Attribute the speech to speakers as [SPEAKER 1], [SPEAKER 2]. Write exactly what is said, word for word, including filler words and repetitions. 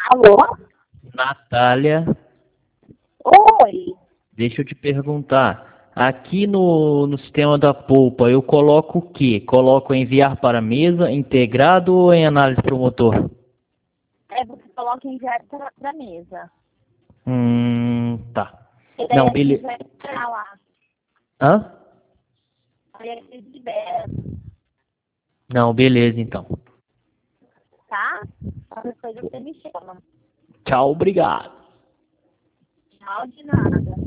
[SPEAKER 1] Alô?
[SPEAKER 2] Natália,
[SPEAKER 1] Oi.
[SPEAKER 2] deixa eu te perguntar. Aqui no, no sistema da polpa, eu coloco o quê? Coloco enviar para mesa, integrado ou em análise para o motor?
[SPEAKER 1] É, você coloca enviar pra, pra mesa.
[SPEAKER 2] Hum, tá.
[SPEAKER 1] E daí
[SPEAKER 2] Não,
[SPEAKER 1] a gente
[SPEAKER 2] beleza.
[SPEAKER 1] vai esperar lá.
[SPEAKER 2] Hã?
[SPEAKER 1] Aí a gente libera,
[SPEAKER 2] Não, beleza então.
[SPEAKER 1] tá? Qualquer coisa você me chama.
[SPEAKER 2] Tchau, obrigado.
[SPEAKER 1] Tchau de nada.